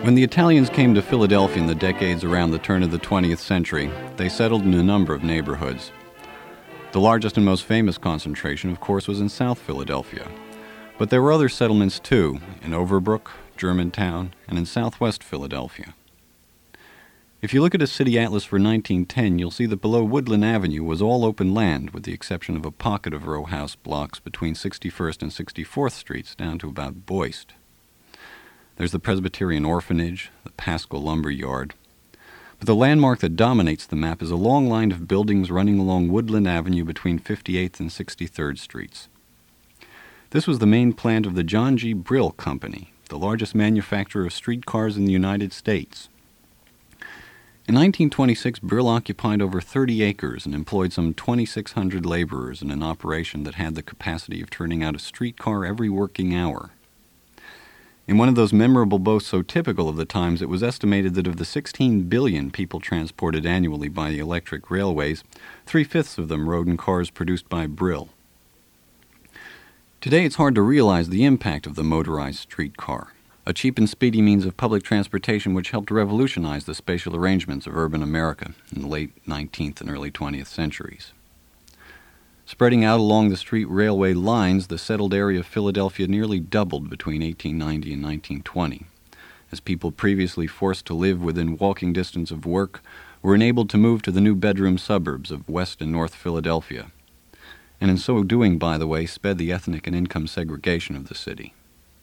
When the Italians came to Philadelphia in the decades around the turn of the 20th century, they settled in a number of neighborhoods. The largest and most famous concentration, of course, was in South Philadelphia. But there were other settlements, too, in Overbrook, Germantown, and in southwest Philadelphia. If you look at a city atlas for 1910, you'll see that below Woodland Avenue was all open land, with the exception of a pocket of row house blocks between 61st and 64th Streets down to about Boyst. There's the Presbyterian Orphanage, the Pascal Lumber Yard. But the landmark that dominates the map is a long line of buildings running along Woodland Avenue between 58th and 63rd Streets. This was the main plant of the John G. Brill Company, the largest manufacturer of streetcars in the United States. In 1926, Brill occupied over 30 acres and employed some 2,600 laborers in an operation that had the capacity of turning out a streetcar every working hour. In one of those memorable boasts so typical of the times, it was estimated that of the 16 billion people transported annually by the electric railways, 3/5 of them rode in cars produced by Brill. Today it's hard to realize the impact of the motorized streetcar, a cheap and speedy means of public transportation which helped revolutionize the spatial arrangements of urban America in the late 19th and early 20th centuries. Spreading out along the street railway lines, the settled area of Philadelphia nearly doubled between 1890 and 1920, as people previously forced to live within walking distance of work were enabled to move to the new bedroom suburbs of West and North Philadelphia, and in so doing, by the way, sped the ethnic and income segregation of the city.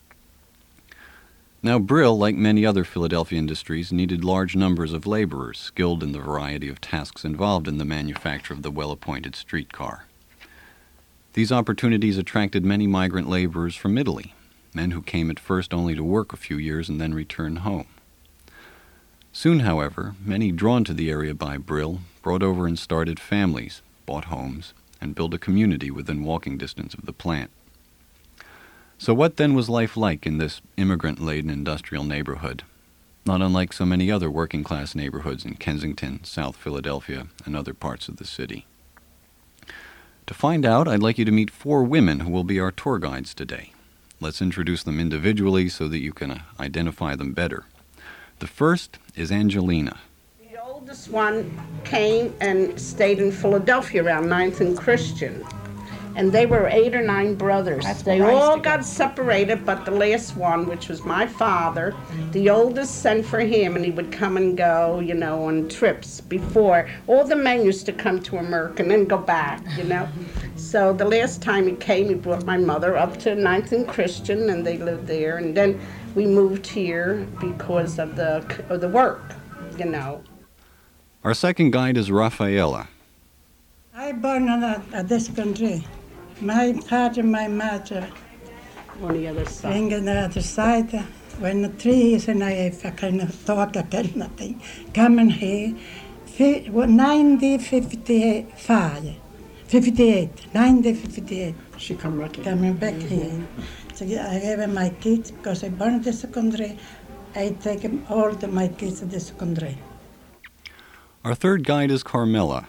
Now, Brill, like many other Philadelphia industries, needed large numbers of laborers skilled in the variety of tasks involved in the manufacture of the well-appointed streetcar. These opportunities attracted many migrant laborers from Italy, men who came at first only to work a few years and then return home. Soon, however, many drawn to the area by Brill brought over and started families, bought homes, and built a community within walking distance of the plant. So what then was life like in this immigrant-laden industrial neighborhood, not unlike so many other working-class neighborhoods in Kensington, South Philadelphia, and other parts of the city? To find out, I'd like you to meet 4 women who will be our tour guides today. Let's introduce them individually so that you can identify them better. The first is Angelina. The oldest one came and stayed in Philadelphia around 9th and Christian. And they were 8 or 9 brothers. They all got separated, but the last one, which was my father, the oldest sent for him, and he would come and go, on trips before. All the men used to come to America and then go back, So the last time he came, he brought my mother up to 9th and Christian, and they lived there. And then we moved here because of the work, Our second guide is Rafaela. I born in this country. My father, my mother, on the other side. on the other side. When the 3 years and I kind of talk, I can nothing. Coming here, 1958. She come back here. Coming back here. So I have my kids because I born in this country. I take all my kids to this country. Our third guide is Carmela.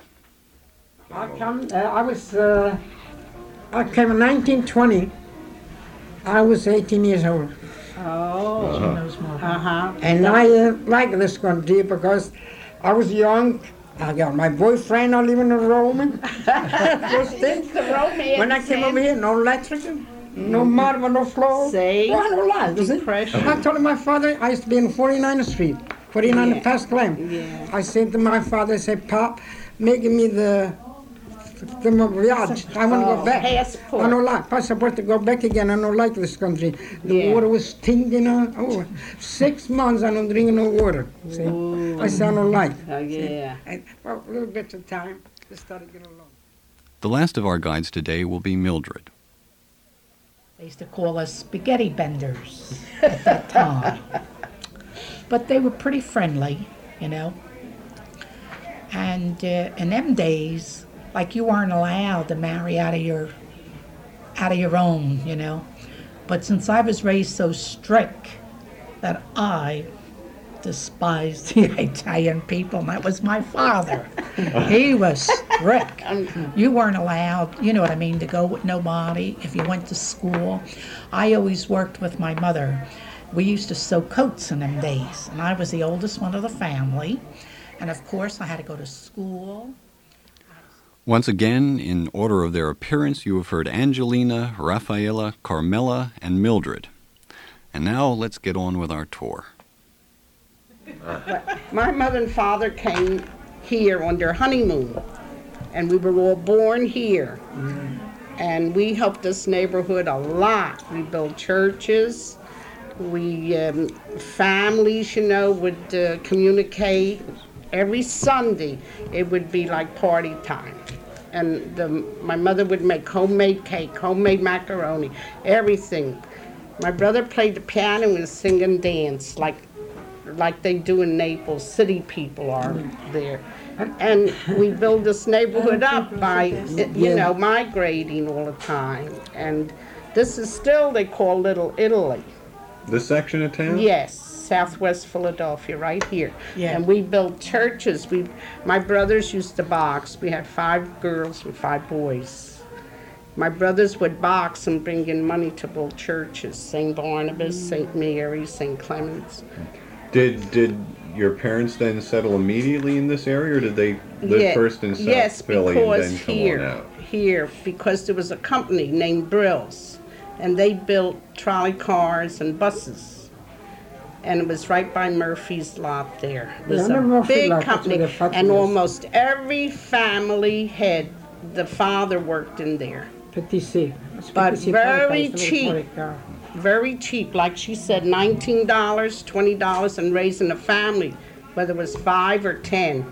I came in 1920. I was 18 years old. Oh. She knows more. And I like this country because I was young. I got my boyfriend, I live in a Roman. First thing. When I came over here, no electric, no marble, no floor. Say. Well, no light. I told my father I used to be in 49th Street, 49th Pascal. Yeah. I said to my father, I said, Pop, make me the voyage. I want to go back. Passport. I don't like passport to go back again. I don't like this country. The water was stinking. 6 months I don't drink no water. See? I said I don't like. Oh, yeah. A little bit of time, we started getting along. The last of our guides today will be Mildred. They used to call us spaghetti benders at that time. But they were pretty friendly, And in them days, like you weren't allowed to marry out of your own, But since I was raised so strict that I despised the Italian people, and that was my father. He was strict. You weren't allowed, to go with nobody if you went to school. I always worked with my mother, we used to sew coats in them days. And I was the oldest one of the family. And of course, I had to go to school. Once again, in order of their appearance, you have heard Angelina, Rafaela, Carmela, and Mildred. And now let's get on with our tour. My mother and father came here on their honeymoon, and we were all born here. And we helped this neighborhood a lot. We built churches. We, families, would communicate. Every Sunday, it would be like party time. And my mother would make homemade cake, homemade macaroni, everything. My brother played the piano and sing and dance like they do in Naples. City people are there. And we build this neighborhood up by, migrating all the time. And this is still, they call Little Italy. This section of town? Yes, Southwest Philadelphia, right here. Yeah. And we built churches. My brothers used to box. We had 5 girls and 5 boys. My brothers would box and bring in money to build churches. St. Barnabas, St. Mary, St. Clements. Did your parents then settle immediately in this area, or did they live first in South Philly and then come on out? Here, because there was a company named Brills, and they built trolley cars and buses. And it was right by Murphy's lot there. It was a big company, and almost every family had, the father worked in there. But very cheap. Very cheap, like she said, $19, $20, and raising a family, whether it was 5 or 10.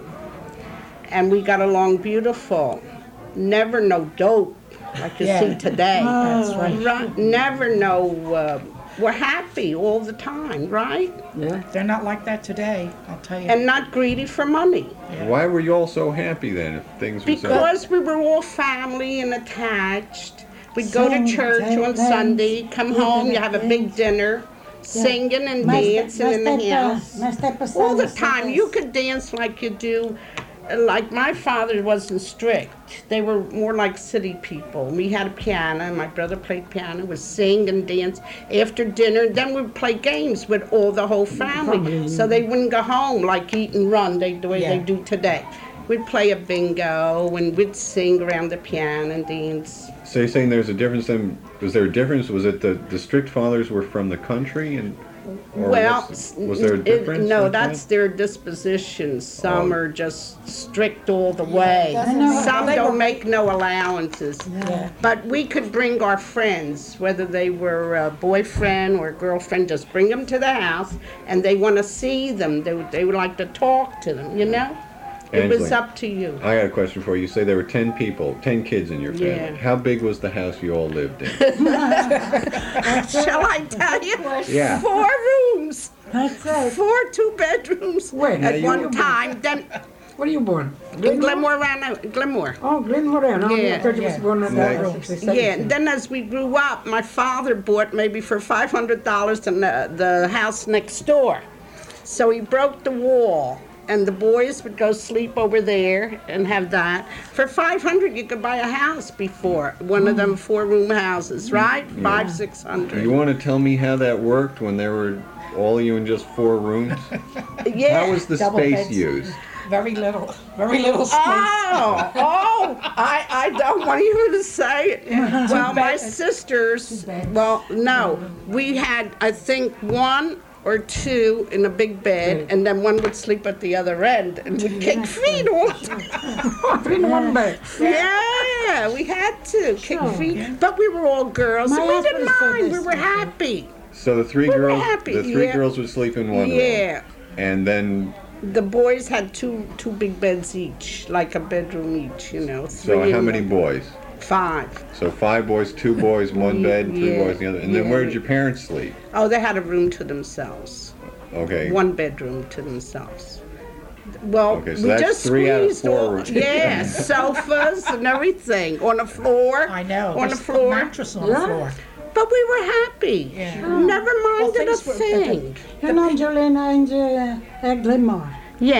And we got along beautiful. Never no dope, like you see today. That's right. Never no, we're happy all the time, right? Yeah. They're not like that today, I'll tell you. And not greedy for money. Why were you all so happy then if things were so... Because we were all family and attached. We'd go to church on Sunday, come home, you have a big dinner, singing and dancing in the house. All the time. You could dance like you do. Like my father wasn't strict. They were more like city people. We had a piano, and my brother played piano, would sing and dance after dinner. Then we'd play games with the whole family. So they wouldn't go home like eat and run the way they do today. We'd play a bingo, and we'd sing around the piano and dance. So you're saying there's a difference then? Was there a difference? Was it the strict fathers were from the country or was there a difference? No, that's their disposition. Some are just strict all the way. Some don't make no allowances. Yeah. But we could bring our friends, whether they were a boyfriend or a girlfriend, just bring them to the house, and they want to see them. They would like to talk to them, It was Angela, up to you. I got a question for you. You say there were 10 people, 10 kids in your family. Yeah. How big was the house you all lived in? Shall I tell you? Yeah. 4 rooms. That's right. 4 2-bedrooms Wait, at you one were- time. Then Where are you born? in Glenmore, Glenmore. Oh, Glenmore. No, Yeah. I thought you was born in Yeah, and then as we grew up, my father bought maybe for $500 the house next door. So he broke the wall, and the boys would go sleep over there and have that. For $500, you could buy a house before, one of them 4-room houses, right? 500-600. You want to tell me how that worked when there were all of you in just 4 rooms? Yeah. How was the Double space beds. used? Very little space. I don't want you to say it. Well, my sisters, we had, I think, 1 or 2 in a big bed, and then one would sleep at the other end, and we'd kick feet all the time. 3 in 1 bed. Yeah, we had to kick feet, but we were all girls, and we didn't mind. We were happy. So the 3 We were girls, happy, the 3 yeah. girls would sleep in one room. Yeah. And then, The boys had two big beds each, like a bedroom each, 3 so how in many boys? 5. So 5 boys, 2 boys, 1 bed, 3 Yeah, boys, the other. And then where did your parents sleep? Oh, they had a room to themselves. Okay. 1 bedroom to themselves. Well, Okay, so we that's just 3 out of squeezed 4 all, rooms. yeah, sofas and everything on the floor. I know. On the Just floor. mattress on the floor. But we were happy. Yeah. Never minded things a were- thing. And Angelina in Glenmore. Yeah.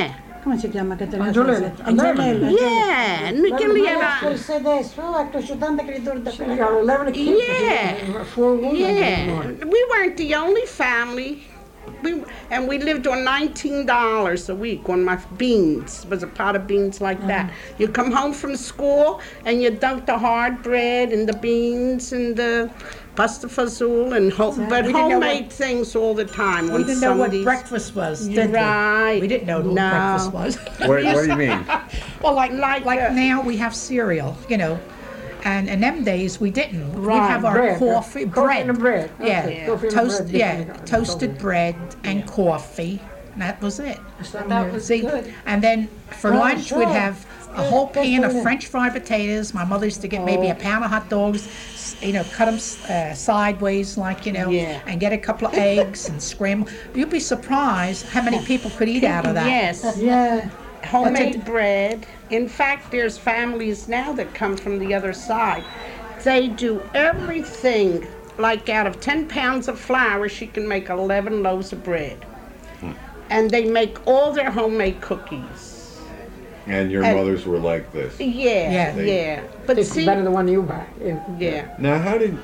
¿cómo se llama? Que tenía Angelella. Angelella. Yeah, Nicoletta. Você desce, ajudando aquele duro da She got 11 kids. Yeah. 4 women. Yeah, we weren't the only family. We lived on $19 a week on my beans. It was a pot of beans like that. You come home from school and you dunk the hard bread and the beans and the pasta fazool and homemade things all the time. We didn't know what breakfast was, did Right. we? We didn't know what breakfast was. What do you mean? Well, like now we have cereal, you know. And in them days we didn't. We'd have our bread, coffee, coffee and bread. Yeah, Okay, coffee and bread, toasted bread and coffee. And that was it. That was good. And then for Oh, lunch we'd sure. have a whole pan of Definitely. French fried potatoes. My mother used to get maybe a pound of hot dogs, you know, cut them sideways, like, you know, Yeah. and get a couple of eggs and scramble. You'd be surprised how many people could eat out of that. Yes. Yeah. Homemade bread. In fact, there's families now that come from the other side. They do everything. Like out of 10 pounds of flour, she can make 11 loaves of bread. And they make all their homemade cookies. And your And- mothers were like this. Yeah, Yeah. yeah. But It's see, better than the one you buy. Yeah. yeah. Now, how did,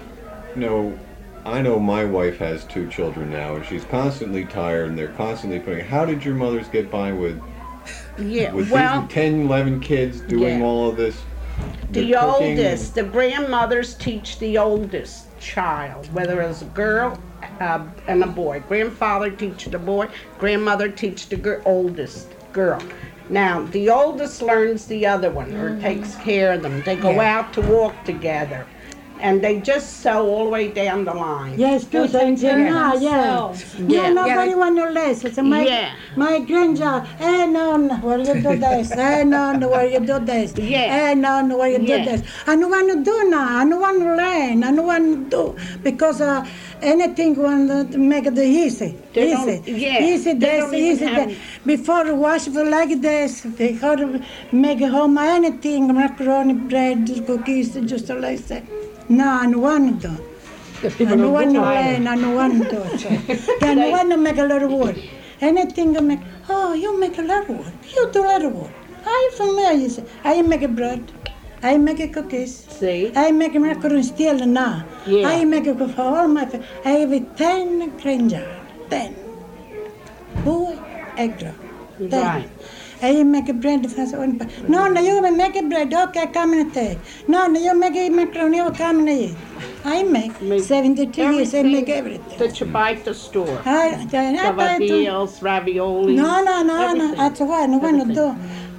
I know my wife has 2 children now, and she's constantly tired, and they're constantly putting, how did your mothers get by with Yeah, these well, 10, 11 kids doing Yeah. all of this? the cooking oldest, the grandmothers teach the oldest child, whether it's a girl and a boy. Grandfather teach the boy, grandmother teach the oldest girl. Now, the oldest learns the other one or takes care of them. They go Yeah. out to walk together. And they just sew all the way down the line. Yes, too. Yeah. Yeah. Nobody want to listen. So my grandchild, no, where you do this? No, where you do this? Yeah. No, where you do Yeah. this? I don't want to do now. I don't want to learn. I don't want to do because anything want to make it easy. They don't- Easy they this, don't even easy have- that. Before wash it like this, they got to make home anything, macaroni, bread, cookies, just like that. No, I don't want to do. I don't want to learn, I don't want to do it. I don't want to make a lot of wood. Anything to make, you make a lot of wood. You do a lot of wood. I'm familiar. I make bread. I make cookies. See? I make macaroni still now. Yeah. I make it for all my family. I have 10 grandchildren. 10. Boy, egg girl. 10. Right. I make bread for one. No, you make bread. Okay, come and take. No, you make macaroni. Okay, come and eat. I make 72 years. I make everything. That you buy at the store. I buy it. Cavadillos, raviolis. No. That's why I want to do.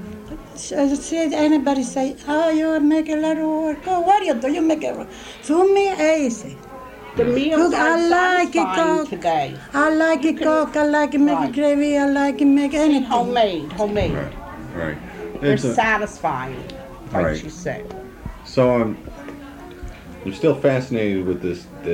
See anybody say, you make a lot of work. Oh, what do you do? You make it. For me, easy. The meals Look, are I like it satisfying cook. today. I like it cook. I like it make Right. gravy. I like it make anything. Homemade. Right. They're It's a- satisfying, like Right. you said. So I'm still fascinated with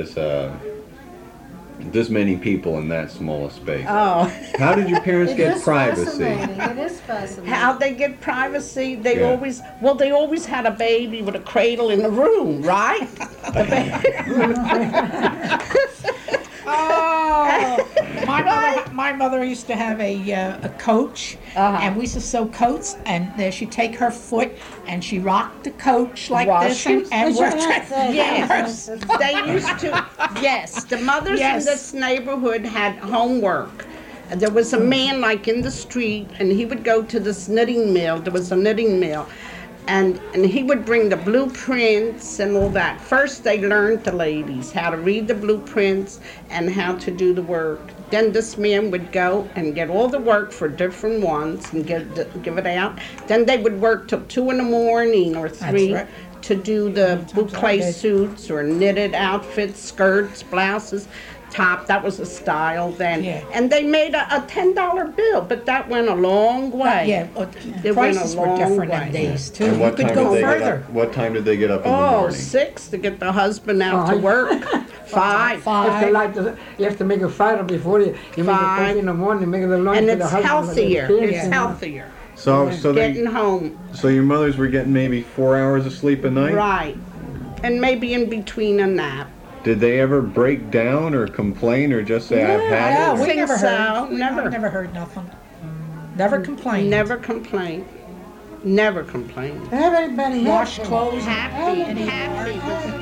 this many people in that small a space. Oh, How did your parents It get is privacy? fascinating. It is fascinating. how'd they get privacy? They Yeah. they always had a baby with a cradle in the room, right? The Oh, my mother used to have a coach, and we used to sew coats, and she'd take her foot and she rocked the coach like this, and we're Yes, they used to. Yes, the mothers Yes. in this neighborhood had homework. And there was a man like in the street, and he would go to this knitting mill. There was a knitting mill, and he would bring the blueprints and all that. First, they learned, the ladies, how to read the blueprints and how to do the work. Then this man would go and get all the work for different ones and give it out. Then they would work till 2 in the morning or 3 right. to do the boucle did. suits or knitted outfits, skirts, blouses, top. That was a style then. Yeah. And they made a $10 bill, but that went a long way. Yeah, It went a prices were long different way. in days too. And You what could time go did they get further. up? What time did they get up in the Oh, morning? 6 to get the husband out to 5. work. 5. You have to make a fire before you make a 5. coffee in the morning, make the lunch And for the it's husband. healthier. the kids, It's and- healthier. So Getting home. so your mothers were getting maybe 4 hours of sleep a night? Right. And maybe in between a nap. Did they ever break down or complain or just say I've had Yeah, it? we think never so. heard. Never. Never heard nothing. Never complained. Never complained. Never complained. Everybody Wash happy. clothes. Happy, Any happy.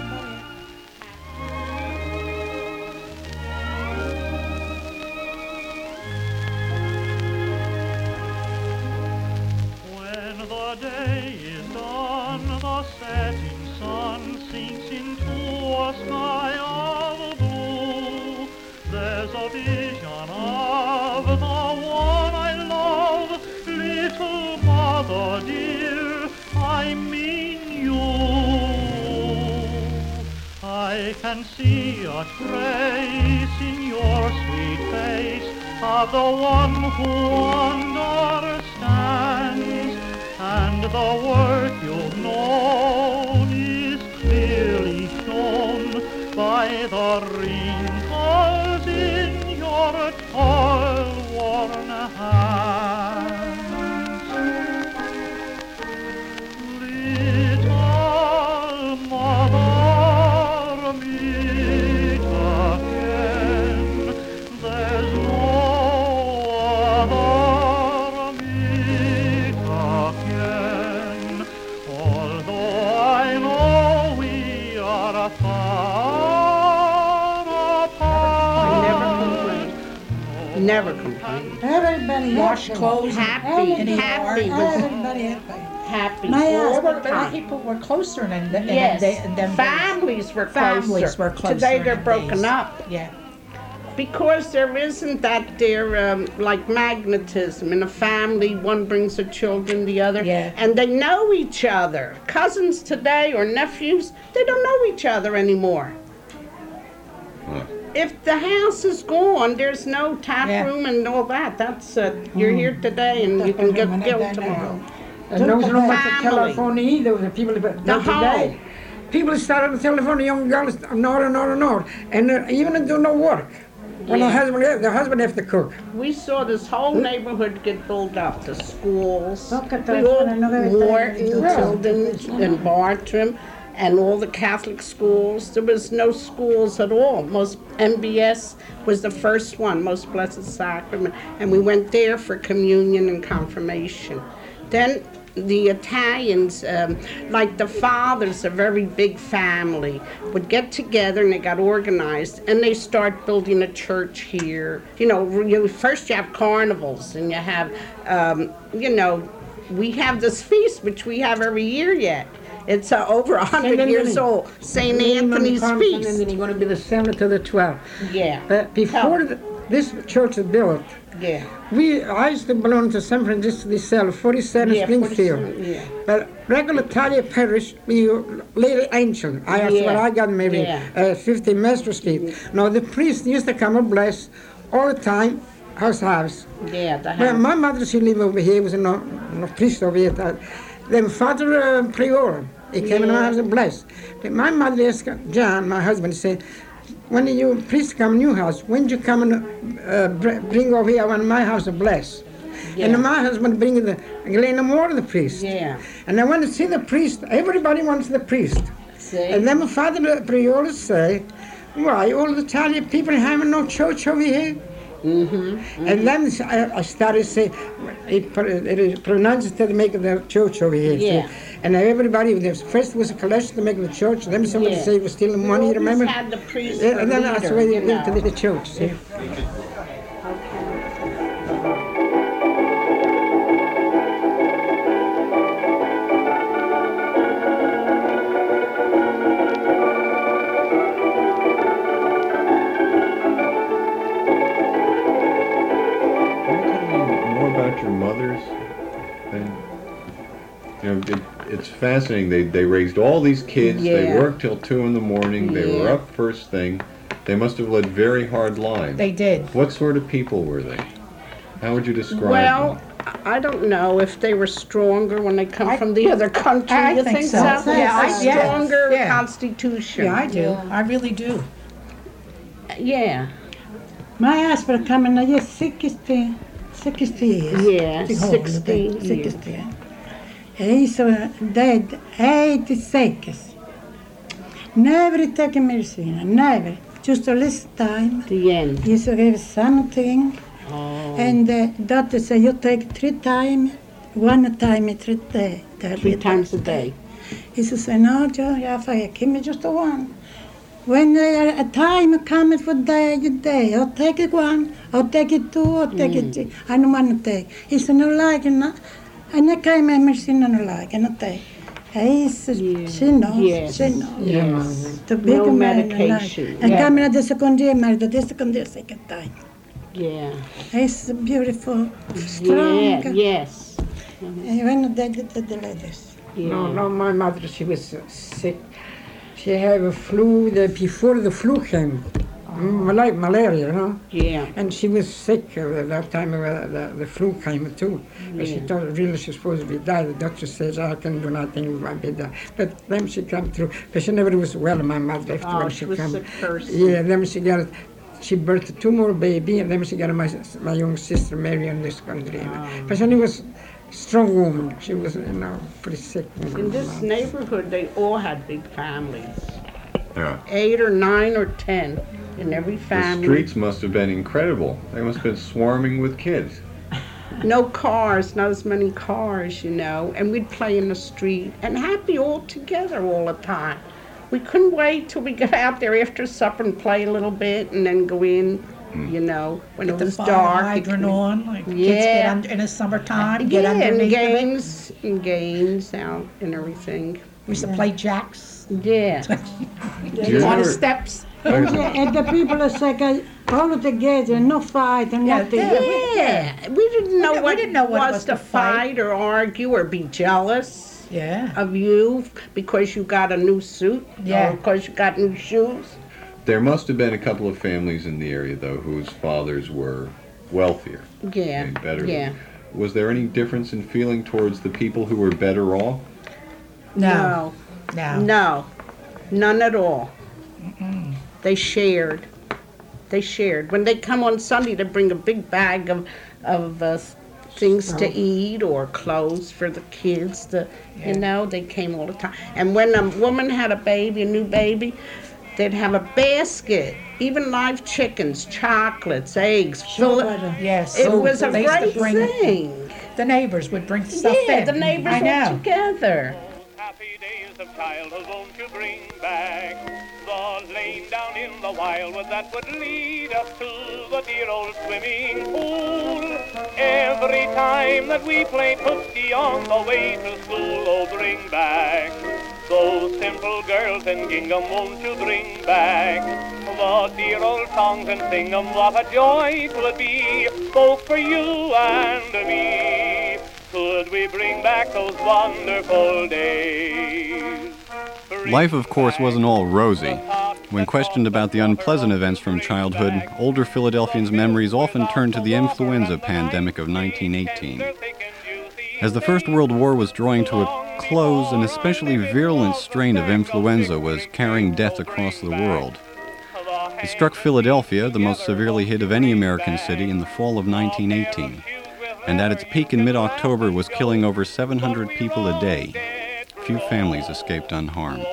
When the day is done, the setting sun sinks into a sky of blue. There's a vision of the one I love, little mother dear, I mean you. I can see a trace in your sweet face of the one who understands, and the work you've known is clearly shown by the wrinkles in your toil-worn hands. Little mother, meet again. There's no other, meet again. Although I know we are far apart. Never complained. Everybody Wash happy. clothes. Happy, Any happy. Everybody happy. Happy My all the husband- time. People were closer than Yes, than families were closer. Families were closer. Today they're in broken days. up Yeah. because there isn't that there like magnetism in a family. One brings the children, the other, Yeah. and they know each other. Cousins today or nephews, they don't know each other anymore. If the house is gone, there's no tap Yeah. room and all that. That's you're here today and you can get killed tomorrow. And there was no much Family. telephone either. The people The not today. home. People started on the telephone, the young girls, no, and even do no work. When Yeah. the husband have to cook. We saw this whole neighborhood get built up, the schools, Look at we that, all, I know everything. Morton, Yeah. Tilden, and Bartram, and all the Catholic schools. There was no schools at all. Most MBS was the first one, Most Blessed Sacrament, and we went there for communion and confirmation. Then the Italians, like the fathers, a very big family, would get together and they got organized and they start building a church here. You know, first you have carnivals and you have, we have this feast which we have every year yet. It's over 100 years old, St. Anthony's And feast. then you're going to be the 7th to the 12th. Yeah. But before this church was built, Yeah. I used to belong to San Francisco de Sales, 47 Yeah, Springfield. 47, yeah. But regular Italian parish, we later ancient. That's Yeah. where I got married, Yeah. 50 Master Street. Now the priest used to come and bless all the time, house. Yeah, the Well, house. my mother, she lived over here, was no priest over here. Then Father Prior, he came in my house and blessed. Then my mother asked John, my husband, said, when you priest come in your house, when you come and bring over here when my house to bless? Yeah. And my husband bring the Galena more to the priest. Yeah. And I went to see the priest. Everybody wants the priest. See? And then my Father Prior said, why, all the Italian people having no church over here? And then I started saying, it is pronounced to make the church over here. Yeah. See? And everybody, first was a collection to make the church, then somebody Yeah. said it was stealing money, you remember? Always had the priest Yeah, and then for that's leader, the way they you built know. the church. See? Can you tell me more about your mothers? It's fascinating. They raised all these kids. They Yeah. worked till 2 in the morning. They were Yeah. up first thing. They must have led very hard lives. They did. What sort of people were they? How would you describe Well, them? I don't know if they were stronger when they come from the other country. I you think so. A Yeah, stronger yeah. constitution. Yeah, I do. I really do. Yeah. My husband coming now, yes, 60 years. Yeah, Till 60 years. years. 60. He's dead, 86. Never taken medicine, never. Just all this time. The end. He used to give something, And the doctor said, you take 3 times, 1 time in 3 days. 3 times a day. He said, no, Joe, give me just the 1. When a time comes for day, I'll take it 1, I'll take it 2, I'll take it 3. I don't want to take. He said, no like it, no. And I came and I said, no like it, no take. He said, she knows, she knows. Yes. The big No man, medication. And Yeah. coming at the second year, married the second time. Yeah. He's beautiful, strong. Yeah. Yes. And when they did the ladies. Yeah. No, my mother, she was sick. She had a flu before the flu came, like malaria, you know. Yeah. And she was sick at that time the flu came too. But she thought really she was supposed to be died. The doctor says, I can do nothing, I be die. But then she came through. But she never was well, my mother, after when she was came. sick person. Yeah, then she birthed 2 more baby, and then she got my young sister Mary in this country. But she was strong woman. She was, pretty sick woman. In this neighborhood, they all had big families. Yeah. 8 or 9 or 10 in every The family. streets must have been incredible. They must have been swarming with kids. No cars, not as many cars, and we'd play in the street and happy all together all the time. We couldn't wait till we got out there after supper and play a little bit and then go in, when it The was fire dark. hydrant on, like kids Yeah. get under, in the summertime, get and underneath of it. games out and everything. We used to play jacks Yeah. Do you on the ever- steps. And the people are like, all together, no fight and nothing. Yeah. We didn't know We what didn't know what it was to to fight. fight or argue or be jealous Yeah. of you because you got a new suit Yeah. or because you got new shoes. There must have been a couple of families in the area, though, whose fathers were wealthier, Yeah. and better. Yeah. Was there any difference in feeling towards the people who were better off? No. No, none at all. They shared. When they come on Sunday, they bring a big bag of things to eat or clothes for the kids. They came all the time. And when a woman had a new baby, they'd have a basket, even live chickens, chocolates, eggs. Yes. It was a They used to great bring- thing. The neighbors would bring stuff Yeah, in. the neighbors I know. all together. Happy days of childhood won't you bring back the lane down in the wildwood that would lead us to the dear old swimming pool. Every time that we played hooky on the way to school, oh bring back those simple girls in gingham, won't you bring back the dear old songs and sing them. What a joy 'twould be both for you and me. Could we bring back those wonderful days? Life, of course, wasn't all rosy. When questioned about the unpleasant events from childhood, older Philadelphians' memories often turn to the influenza pandemic of 1918. As the First World War was drawing to a close, an especially virulent strain of influenza was carrying death across the world. It struck Philadelphia, the most severely hit of any American city, in the fall of 1918. And at its peak in mid-October was killing over 700 people a day. Few families escaped unharmed.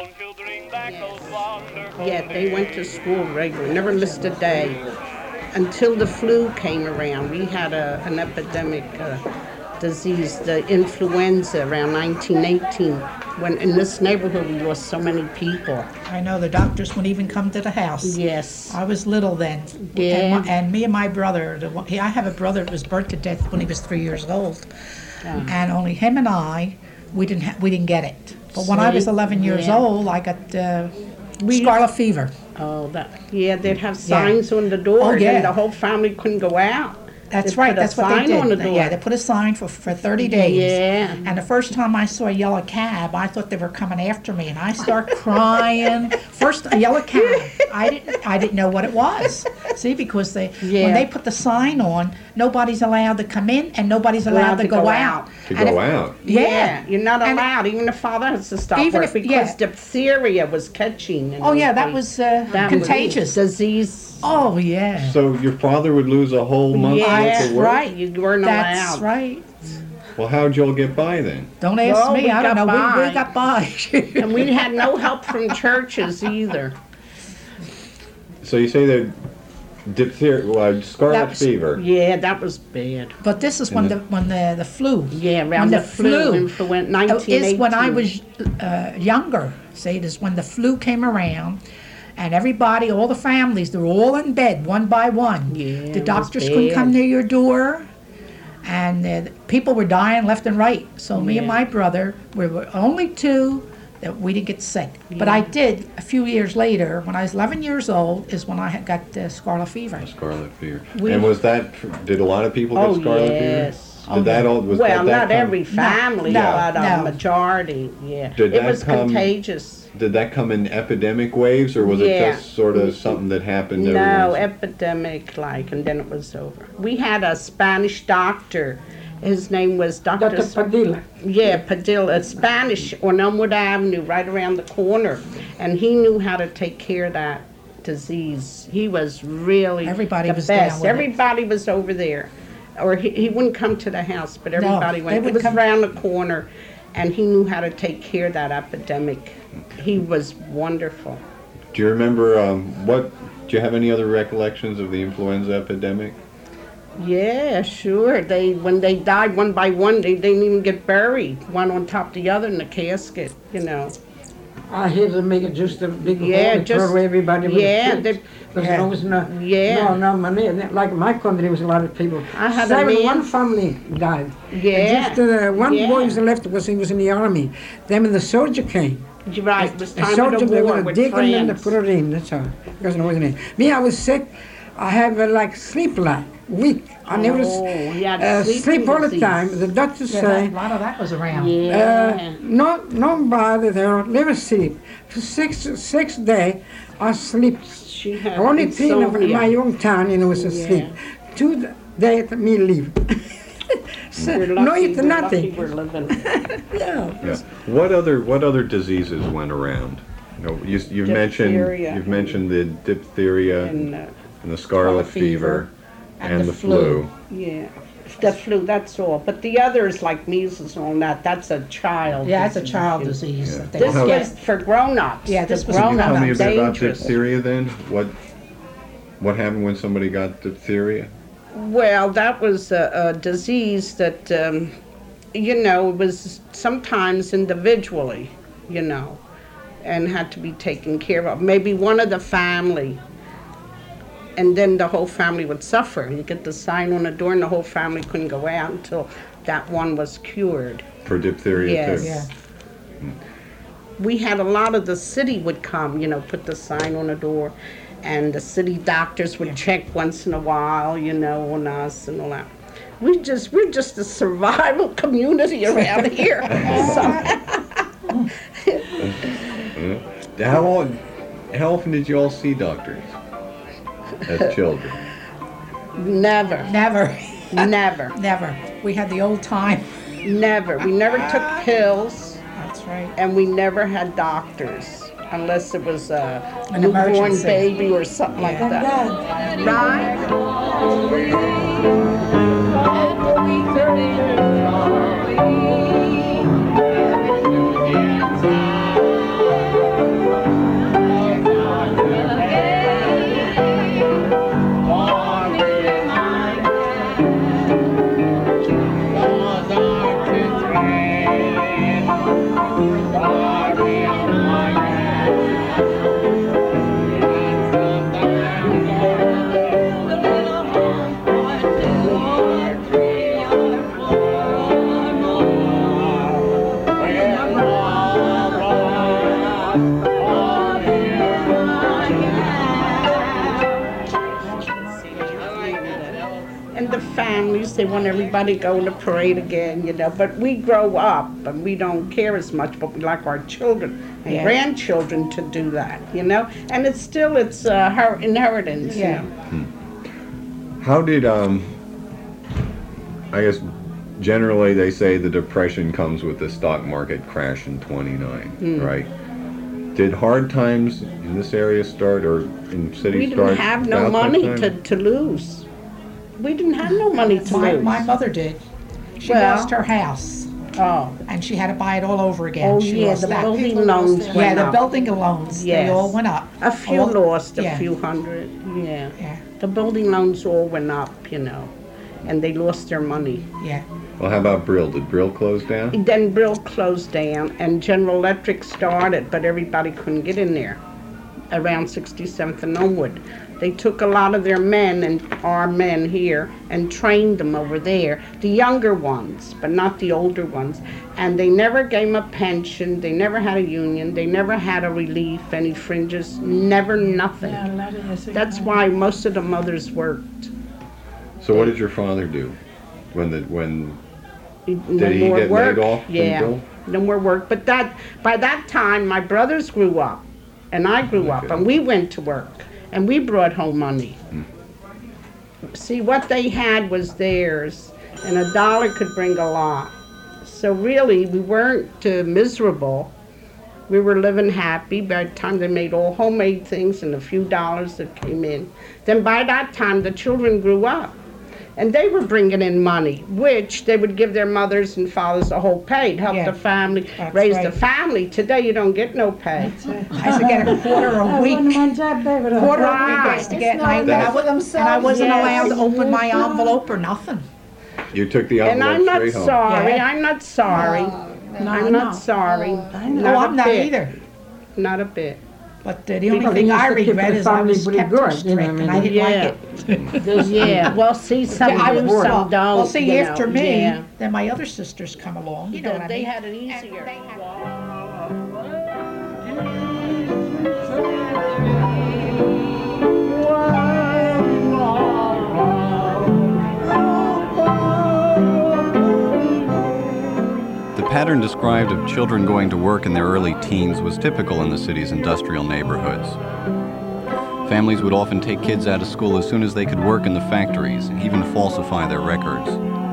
Yeah, they went to school regularly, never missed a day. Until the flu came around, we had an epidemic disease, the influenza, around 1918. When in this neighborhood we lost so many people. I know the doctors wouldn't even come to the house. Yes. I was little then. Yeah. And me and my brother, I have a brother that was burnt to death when he was 3 years old. And only him and I, we didn't get it. But when I was 11 years old, I got scarlet fever. Oh, they'd have signs on the doors, and the whole family couldn't go out. That's They right. put a That's what they sign did. on the door. Yeah, they put a sign for 30 days. Yeah. And the first time I saw a yellow cab, I thought they were coming after me, and I started crying. First, a yellow cab. I didn't know what it was. See, because when they put the sign on, nobody's allowed to come in and nobody's allowed to go out. To go out? Yeah. You're not And- allowed. Even the father has to stop Even work if- because yeah. diphtheria was catching. And Oh, yeah, that everything. was That contagious. was disease. Oh, yeah. So your father would lose a whole month's worth Yeah, of work? right. You weren't That's allowed. right. Well, how'd y'all get by then? Don't ask Well, me. we I don't got know. by. We got by. And we had no help from churches either. So you say that Diphtheria, scarlet was- fever. Yeah, that was bad. But this is when the flu. Yeah, when around the the flu influenza, 1918. is when I was younger. See, it is when the flu came around, and everybody, all the families, they were all in bed one by one. Yeah, The it doctors was couldn't bad. come near your door, and people were dying left and right. So me and Yeah. my brother, we were only two that we didn't get sick. But I did a few years later, when I was 11 years old, is when I had got scarlet fever. Scarlet fever. We- And was that? Did a lot of people get Oh, scarlet yes. fever? Did that all? Was Well, that not come- every family, no, but a no. majority, yeah. Did It that was come- contagious. Did that come in epidemic waves, or was it Yeah. just sort of something that happened? every No, once- epidemic, like, and then it was over. We had a Spanish doctor. His name was Dr. Dr. Padilla. Yeah, Padilla, Spanish on Elmwood Avenue, right around the corner. And he knew how to take care of that disease. He was really Everybody the was down best. with it. Everybody was over there. Or he wouldn't come to the house, but everybody they went. It would was come- around the corner, and he knew how to take care of that epidemic. He was wonderful. Do you remember what? Do you have any other recollections of the influenza epidemic? Yeah, sure. When they died one by one, they didn't even get buried, one on top of the other in the casket, you know. I had to make it just a big Yeah, hole to just- throw everybody with yeah, the kids. Because there was no, Yeah. no money. Like my country, there was a lot of people. I had a man- One family died. Yeah, And just one yeah. boy was left because he was in the army. Then when the soldier came, You're right. It was the time soldier, of the they war were with digging and they France. put it in, that's all. Because there wasn't any. Me, I was sick. I have like sleep like weak. I never he had sleeping sleep all the disease. time. The doctors Yeah, say, a lot of that was around. Yeah. nobody there never sleep. For six days, I sleep. She had Only thing of insomnia. my young town, was asleep. 2 days, me leave. We're no lucky, eat we're nothing. lucky we're living. Yeah. What other diseases went around? You've mentioned the diphtheria And, and the scarlet fever and the flu. yeah, the flu, that's all. But the others, like measles and all that, that's a child Yeah, it's a disease. child disease. Yeah. that they This Well, get. was for grown-ups. Yeah, this The was Can you grown-ups, tell me a bit about dangerous. diphtheria then? What happened when somebody got diphtheria? Well, that was a disease that, was sometimes individually, and had to be taken care of. Maybe one of the family, and then the whole family would suffer. You get the sign on the door, and the whole family couldn't go out until that one was cured. For diphtheria Yes. too? Yeah. We had a lot of the city would come, put the sign on the door, and the city doctors would check once in a while, on us and all that. We're just a survival community around here. How often did you all see doctors as children? Never, Never, never, never. We had the old time. never. We never took pills, That's right. and we never had doctors, unless it was a An newborn emergency. baby or something like that. Right? And the families, they want everybody to go to parade again, But we grow up and we don't care as much, but we like our children and Yeah. grandchildren to do that, And it's her inheritance, Yeah. How did, I guess generally they say the depression comes with the stock market crash in 29, right? Did hard times in this area start, or in cities We start? didn't have no about that money time? to lose. We didn't have no money to lose. My mother did. She Well- lost her house, Oh, and she had to buy it all over again. oh She yeah, lost the that. building loans Yeah, went the up. building loans, they Yes. all went up. A few All- lost, a yeah. few hundred, yeah. Yeah. The building loans all went up, you know, and they lost their money. Yeah. Well, how about Brill? Did Brill close down? Then Brill closed down, and General Electric started, but everybody couldn't get in there around 67th and Elmwood. They took a lot of their men and our men here and trained them over there, the younger ones, but not the older ones. And they never gave them a pension, they never had a union, they never had a relief, any fringes, never nothing. That's why most of the mothers worked. So what did your father do? Did he more get work. laid off from Yeah, Brill? no more work. But by that time, my brothers grew up, and I grew up, and we went to work. And we brought home money. See, what they had was theirs, and $1 could bring a lot. So really, we weren't miserable. We were living happy. By the time they made all homemade things and a few dollars that came in. Then by that time, the children grew up. And they were bringing in money, which they would give their mothers and fathers a whole pay to help the family, raise the family. Today, you don't get no pay. I used to get a quarter a week. Quarter a week I used to get, and I wasn't allowed to open my envelope or nothing. You took the And envelope I'm not straight home. sorry. Yeah. I'm not sorry. I'm not sorry. No, I'm not either. Not a bit. But the only thing I regret is I was kept too strict, and I didn't like it. Yeah, well, see, some I do, was some don't. well, see, you after know, me, yeah. then my other sisters come along. You know what I They mean? had it easier. The pattern described of children going to work in their early teens was typical in the city's industrial neighborhoods. Families would often take kids out of school as soon as they could work in the factories, even falsify their records.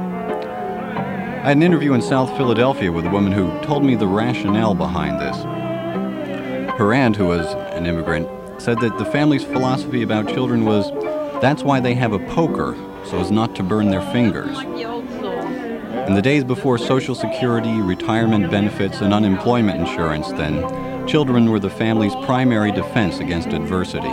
I had an interview in South Philadelphia with a woman who told me the rationale behind this. Her aunt, who was an immigrant, said that the family's philosophy about children was, that's why they have a poker, so as not to burn their fingers. In the days before Social Security, retirement benefits, and unemployment insurance then, children were the family's primary defense against adversity.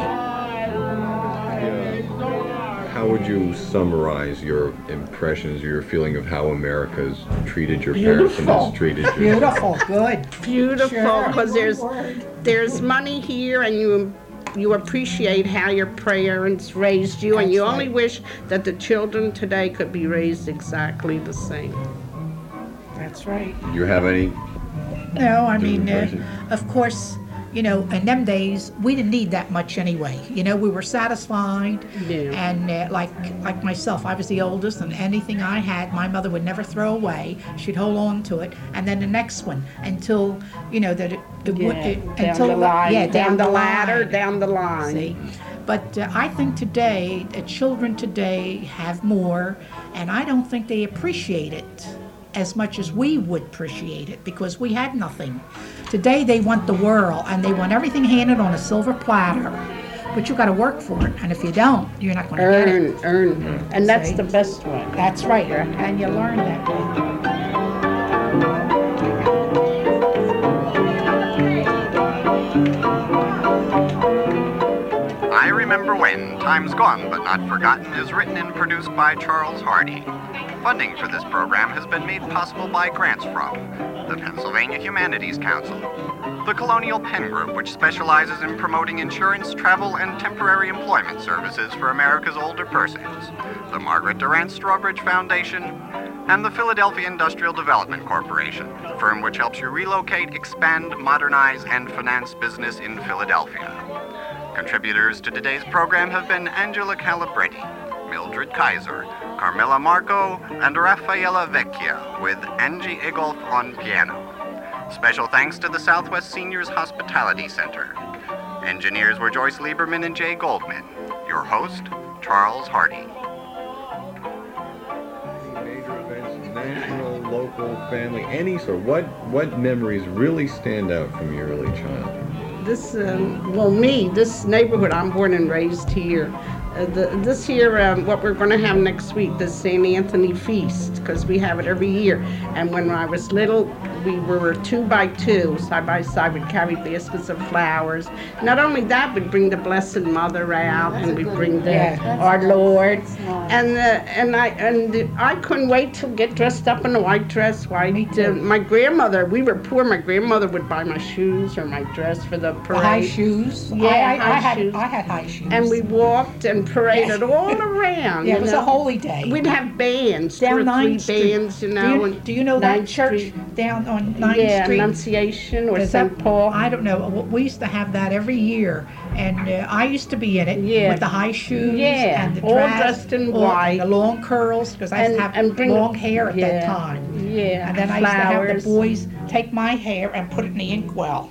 How would you summarize your impressions, your feeling of how America's treated your parents and has treated you? Beautiful, good. Beautiful, because there's money here, and you appreciate how your parents raised you, and you only wish that the children today could be raised exactly the same. That's right. Do you have any? No, I mean, of course, you know, in them days, we didn't need that much anyway. You know, we were satisfied. Yeah. And like myself, I was the oldest, and anything I had, my mother would never throw away. She'd hold on to it, and then the next one until, you know, that down the line, down the ladder, down the line. See? But I think today, children today have more, and I don't think they appreciate it as much as we would appreciate it, because we had nothing. Today they want the world, and they want everything handed on a silver platter. But you got to work for it, and if you don't, you're not going to get it. Earn, and that's See? the best one. That's right, and you learn that way. I Remember When, Time's Gone But Not Forgotten is written and produced by Charles Hardy. Funding for this program has been made possible by grants from the Pennsylvania Humanities Council, the Colonial Penn Group, which specializes in promoting insurance, travel, and temporary employment services for America's older persons, the Margaret Durant Strawbridge Foundation, and the Philadelphia Industrial Development Corporation, the firm which helps you relocate, expand, modernize, and finance business in Philadelphia. Contributors to today's program have been Angela Calabretti, Mildred Kaiser, Carmela Marco, and Raffaella Vecchia, with Angie Egolf on piano. Special thanks to the Southwest Seniors Hospitality Center. Engineers were Joyce Lieberman and Jay Goldman. Your host, Charles Hardy. Major events, national, local, family, any sort. What memories really stand out from your early childhood? This neighborhood, I'm born and raised here. This year, what we're going to have next week, the St. Anthony Feast, because we have it every year. And when I was little, we were 2 by 2, side by side. We'd carry baskets of flowers. Not only that, we'd bring the Blessed Mother out, and we'd bring our Lord. And I couldn't wait to get dressed up in a white dress. My grandmother, we were poor. My grandmother would buy my shoes or my dress for the parade. High shoes. Yeah, I high had high shoes. And we walked and paraded all around. Yeah, it was a holy day. We'd have bands, down 2 or 3 9th Street. bands, you know. Do you know that church down on 9th Street? Annunciation or St. Paul. I don't know. We used to have that every year, and I used to be in it with the high shoes and the all dress, dressed in white, and the long curls, because I used to have long hair at that time. Yeah, and then I used to have the boys take my hair and put it in the inkwell.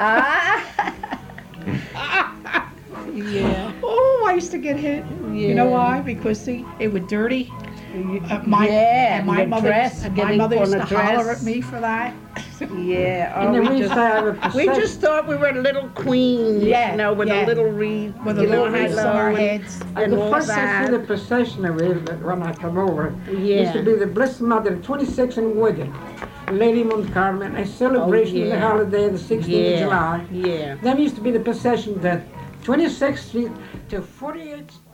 Yeah. Oh, I used to get hit. Yeah. You know why? Because see, it was dirty. My mother used to holler at me for that. Yeah. We just thought we were little queens, you know, with a little wreath, with a little wreath on our heads. And the first I see the procession of it when I come over used to be the Blessed Mother, 26 in Wigan. Lady Mount Carmel, a celebration of the holiday, the 16th of July. Yeah. Then used to be the procession that 26th Street to 48th